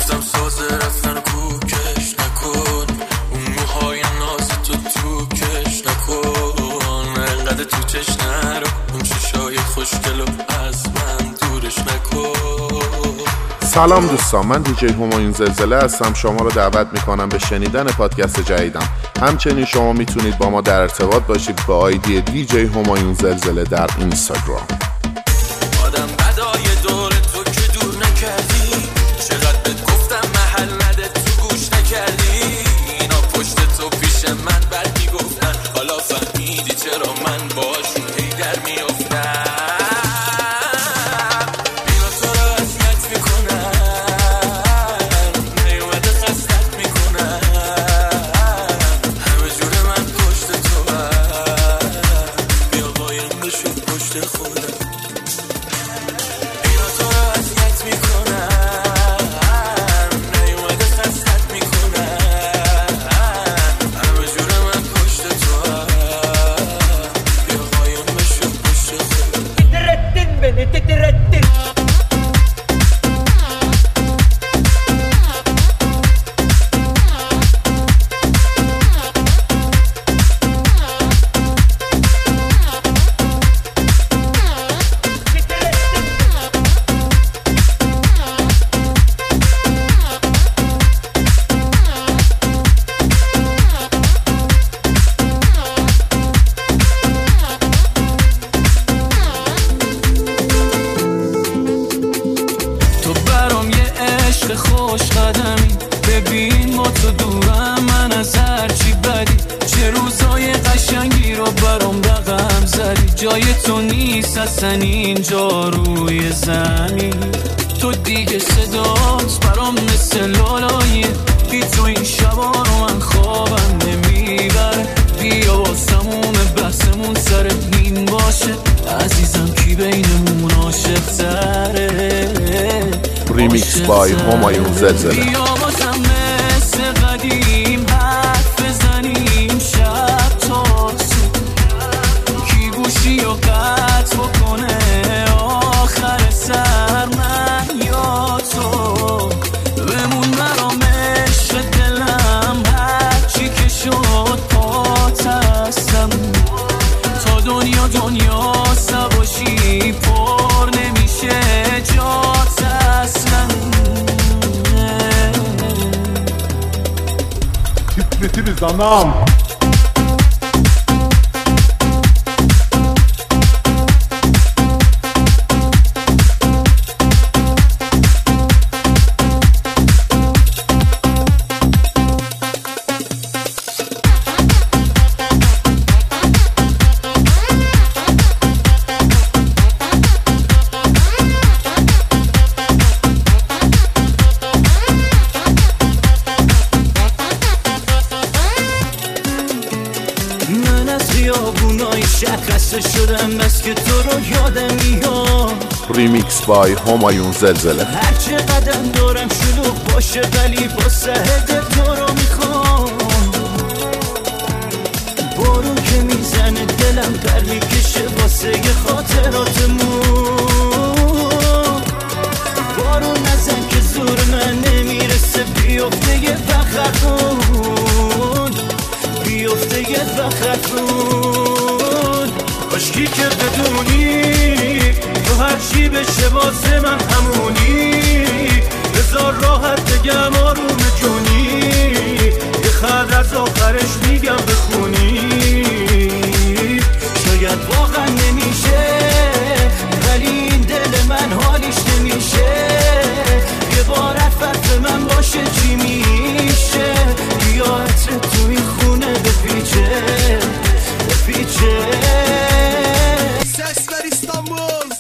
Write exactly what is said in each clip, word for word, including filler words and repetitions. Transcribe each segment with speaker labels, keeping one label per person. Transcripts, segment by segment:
Speaker 1: گفتم سازه رفتن کوکش نکن، اون موهای ناز تو تو کش نکن، انقدر تو چش نرو، اون چشای خوشگلو از من دورش نکن.
Speaker 2: سلام دوستان، من دیجی همایون زلزله هستم. شما رو دعوت میکنم به شنیدن پادکست جدیدم. همچنین شما میتونید با ما در ارتباط باشید با آیدی دیجی همایون زلزله در اینستاگرام.
Speaker 1: آدم بدای دور تو که دور نکردی، چقدر بهت گفتم محل نده تو گوش نکردی، اینا پشت تو پیش من بد میگفتن، حالا فهمیدی چرا من باشون هی در میافتم. خوش قدمی ببین ما تو دورم، من از هرچی بدی چه روزای قشنگی رو برام رقم زدی، جای تو نیست اصلا اینجا روی زمین، تو دیگه صدات برام مثل لالاییه، بی تو این شبا رو من خوابم نمیبره، بیا واسمون بحثمون سر این باشه، عزیزم کی بینمون عاشق تره.
Speaker 2: ریمیکس بای همایون زلزله.
Speaker 1: بیا بازم مثل قدیم حرف بزنیم شب تا صبح، کی گوشی و قطع بکنه آخر سر، من یا تو بمون برام عشق دلم، هرچی که شد پات هستم، تا دنیا دنیا سباشی پر نمیشه جات اصلا.
Speaker 2: Bitti biz anam.
Speaker 1: خسته شدم بس که تو رو یادم میاد.
Speaker 2: ریمیکس بای همایون زلزله.
Speaker 1: هر چه قدم دارم شلوغ باشه ولی با سهد تو رو میخوام، بارون که میزنه دلم پر میکشه واسه خاطراتمون، بارون نزن که زور من نمیرسه، بیفته یه فخرتون، بیفته یه فخرتون، کاشکی که بدونی تو هر چی بشه واسه من همونی، بذار راحت بگم آروم جونی، یه خط از آخرش میگم بخونی، شاید واقعا نمیشه ولی این دل من حالیش نمیشه، یه بار عفت من باشه چی میشه، بیا عطر تو این خونه بپیچه بپیچه. Sesler İstanbul.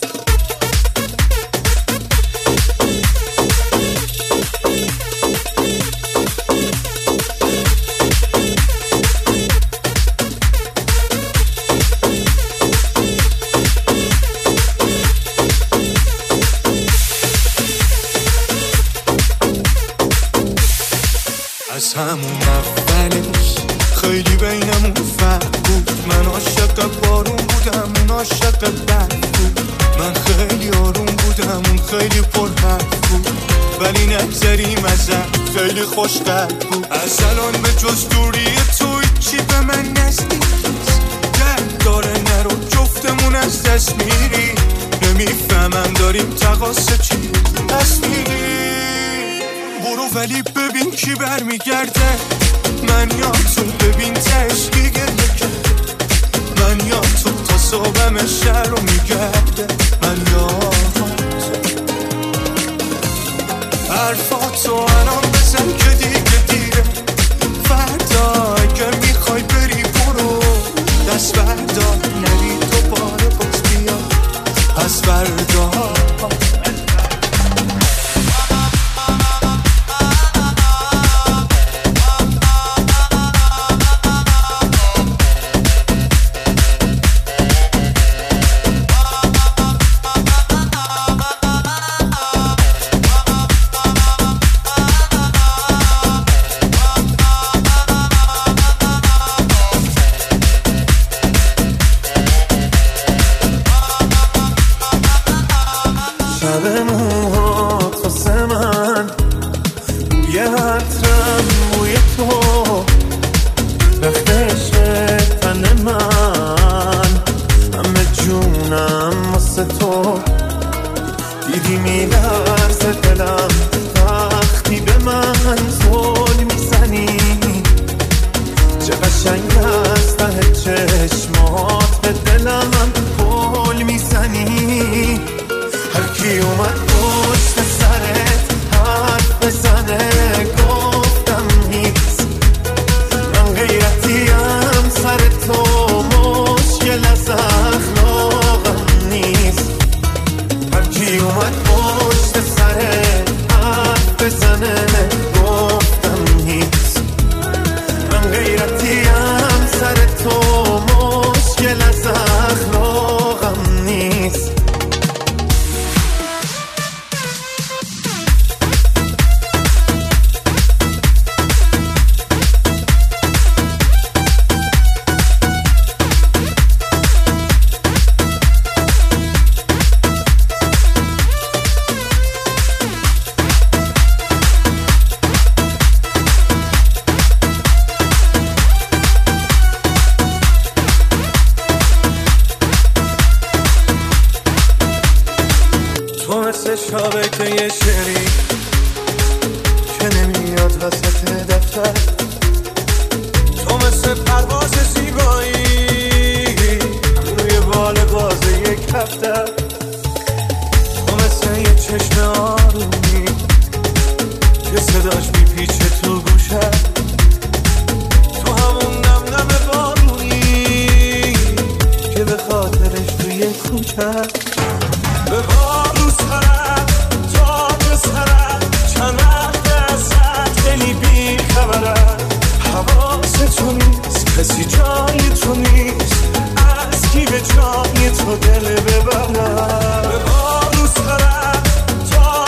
Speaker 1: از همون اولش
Speaker 3: خیلی بینمون فرق بود. من عاشق بارون بودم، اون عاشق برف بود. من خیلی آروم بودم، اون خیلی پرحرف بود. ولی نگذریم ازم، خیلی خوشقلب بود. از الان به جز دوری تو چی به من نزدیک نیست. درد داره نرو جفتمون از دست میری. نمیفهمم داریم تقاصه چی پس میری. برو ولی ببین کی برمیگرده. من یا تو ببین تشکی گریه کرده. من یا تو تا صبحم شهر رو میگرده. من یا تو حرفاتو الان بزن که دیگه دیره. فردا اگه میخوای بری برو دست بردار نری دوباره باز بیا از فردا.
Speaker 4: تو دل ببرم به بارو سرم تا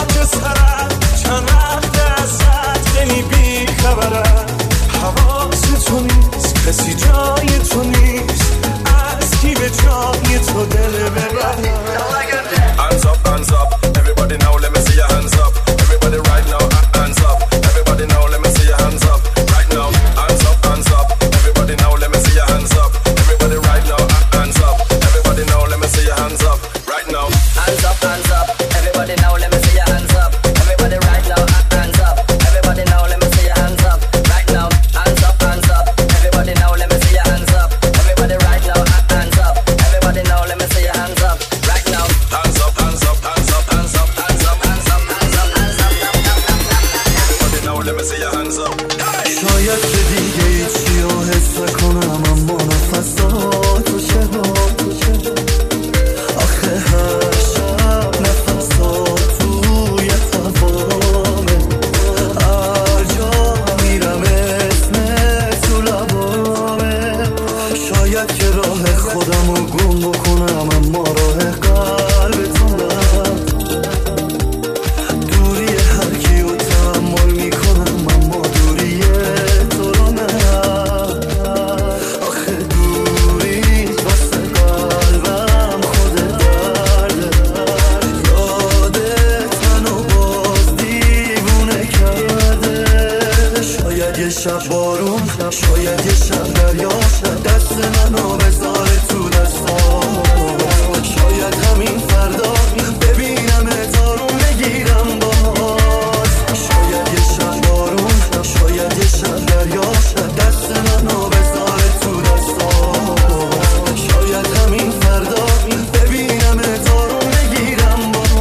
Speaker 3: شب بارون، شاید یه شب دریا، دست منو بذاره تو دستام. شاید همین فردا ببینم تارون بگیرم باز. شاید یه شب بارون، شاید یه شب دریا، دست منو بذاره تو دستام. شاید همین فردا ببینم تارون بگیرم باز.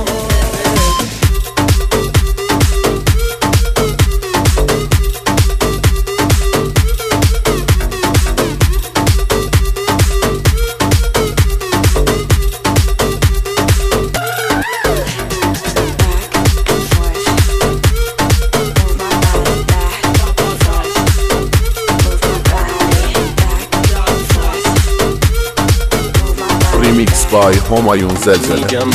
Speaker 2: بای همایون زلزله.
Speaker 4: میگم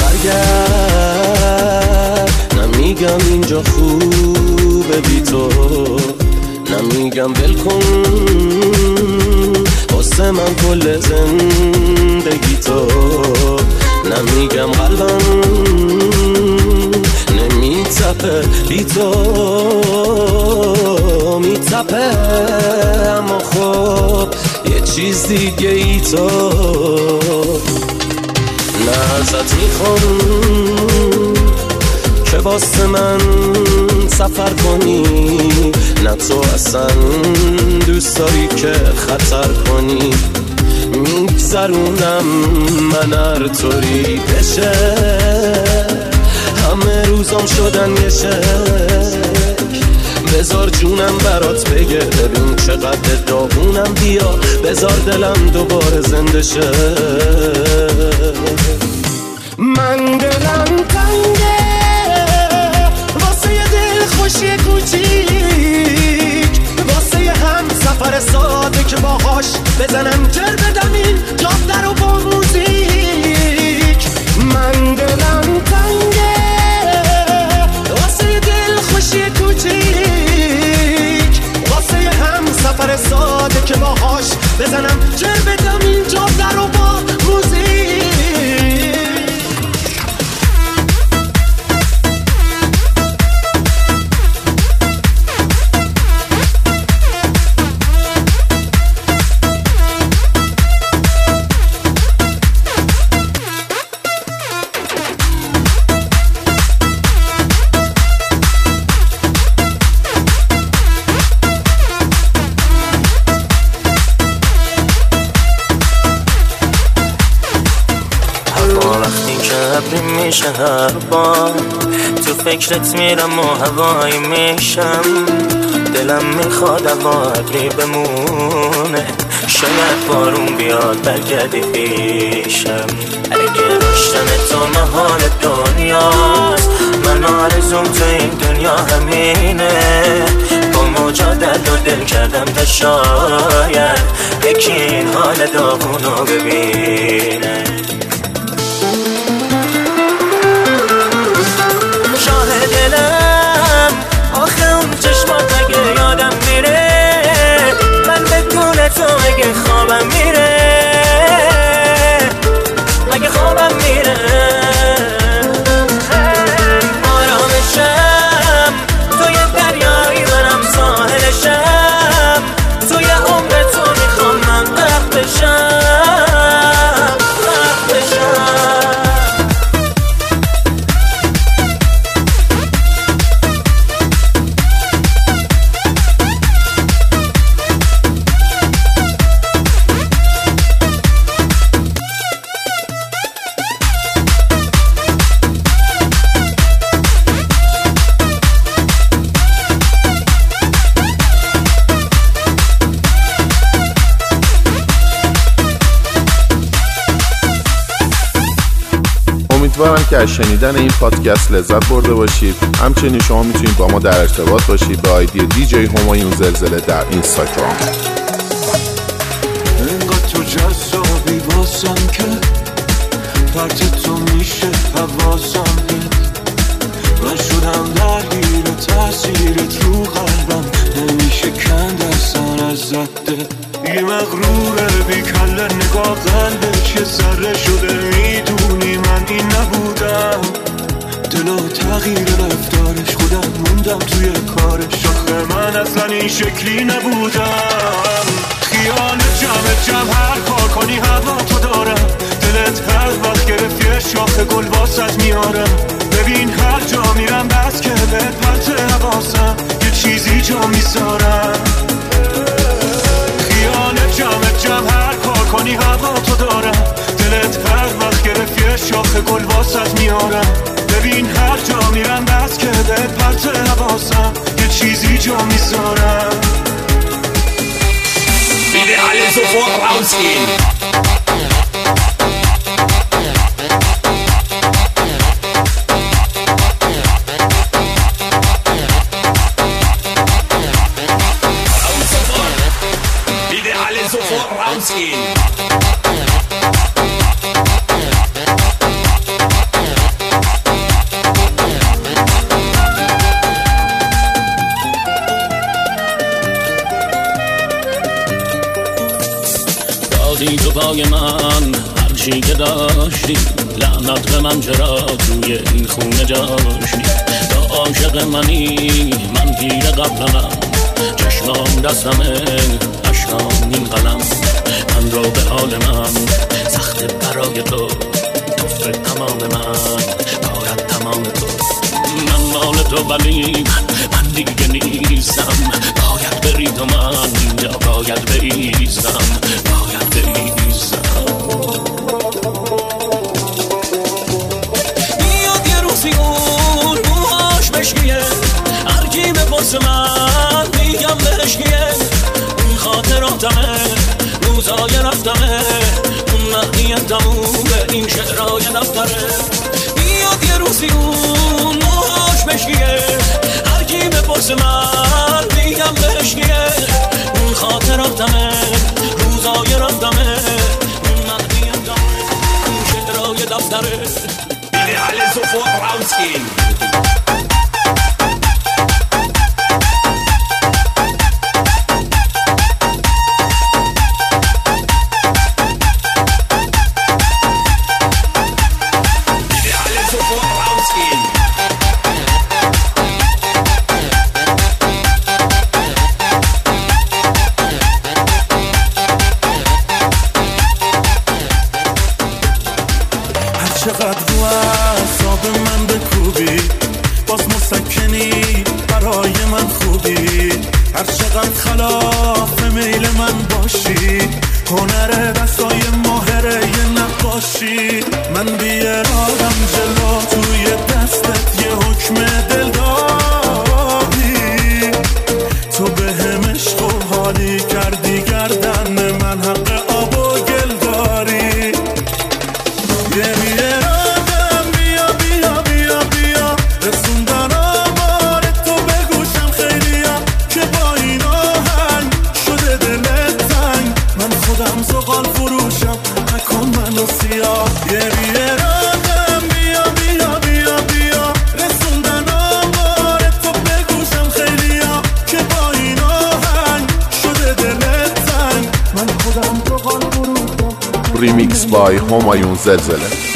Speaker 4: برگرد، نمیگم اینجا خوبه بی تو، نمیگم ول کن واسه من کل زندگی تو، نمیگم قلبم نمیتپه بی تو، میتپه اما خب یه چیز دیگه ای تو. نه ازت میخوام که واسه من سفر کنی، نه تو اصلا دوست داری که خطر کنی. میگذرونم من هر طوری بشه، همه روزام شدن یه شک. بذار جونم برات بگه ببین چقدر داغونم، بیا بذار دلم دوباره زنده شه. من دلم تنگه واسه یه دل خوشی کوچیک، واسه یه هم سفر ساده که باهاش بزنم جر بدم این جاده رو با موزیک. من دلم تنگه واسه یه دل خوشی کوچیک، واسه یه هم سفر ساده که باهاش بزنم جر بدم این جاده رو با موزیک.
Speaker 5: میشه هر بار تو فکرت میرم و هوایی میشم، دلم میخواد هوایی بمونه، شاید بارون بیاد برگردی پیشم. اگه داشتن تو محال دنیاست، من آرزوم تو این دنیا همینه، با مجادل و دل کردم تا شاید یکی این حال داغونو ببینه. دلم آخه اون چشمات اگه یادم میره، من بدون تو اگه خوابم میره، اگه خوابم میره آرامشم توی دریایی منم ساحلشم، توی عمر تو میخوام من غرق بشم، غرق بشم.
Speaker 2: امیدوارم که از شنیدن این پادکست لذت برده باشید. همچنین شما میتونید با ما در ارتباط باشید به آیدی دی جی همایون زلزله در اینستاگرام.
Speaker 3: انقدر تو جذابی واسم که پرت تو میشه حواسم هست، من شدم درگیر تاثیرت رو قلبم، نمیشه کند اصلا از زده. یه مغروره بی کله نگاه قلبش یه ذره شده، میدونی من این نبودم، دلو تغییر رفتارش خودم موندم توی کارش. آخه من اصلا این شکلی نبودم. خیال جمع جمع هر کار کنی هوا تو دارم. دلت هر وقت گرفت یه شاخ گل واسط میارم. ببین هر جا میرم بس که به پرت حواسم یه چیزی جا میذارم. خیال جمع جمع هر کار کنی هوا تو دارم. دلت هر وقت گرفت یه شاخ گل واسط میارم. ببین هر جا میرم بس که به پرت حواسم یه چیزی جا میذارم.
Speaker 6: Bitte alle sofort rausgehen. Raus sofort. Bitte alle sofort rausgehen.
Speaker 7: دادی تو پای من هرچی که داشتی. لعنت به من چرا توی این خونه جاشتی. تا عاشق منی من پیر قبلمم. چشمام دستمه اشکام این قلم. من رو به حال من سخت برای تو. توفه تمام من کارت تمام تو. من مال تو ولی من دیگه نیستم. باید بری تو من اینجا باید بریزم. باید بریزم. بیاد یه روزی اون موهاش مشکیه. هرکی بپرسه من میگم بهشکیه. این خاطراتمه روزای رفتمه. اون نهیه تمومه این شعرهای دفتره. بیاد یه روزی اون موهاش مشکیه. هرکی بپرسه من میگم بهشکیه. اون خاطراتمه روزای رفتمه. اون نهیه تمومه این شعرهای دفتره.
Speaker 6: Bitte alle sofort rausgehen.
Speaker 3: چقدر رو اعصاب من بکوبی باز مسکنی برای من خوبی. هر چقدر خلاف میل من باشی. هنر دستای ماهره یه نقاشی. من بیارادم جلو توی دستت یه حکم دل دادی. تو به هم عشق و حالی کردی گردن من حق آب و گل داری. بیارادم بیا بیا بیا بیا رسوندن آمار تو به گوشم خیلیا. که با این آهنگ شده دلت تنگ. من خودم زغال فروشم نکن منو سیاه. بیارادم بیا بیا بیا بیا رسوندن آمار تو به گوشم خیلیا. که با این آهنگ شده دلت تنگ. من خودم زغال فروشم.
Speaker 2: ریمیکس بای همایون زلزله.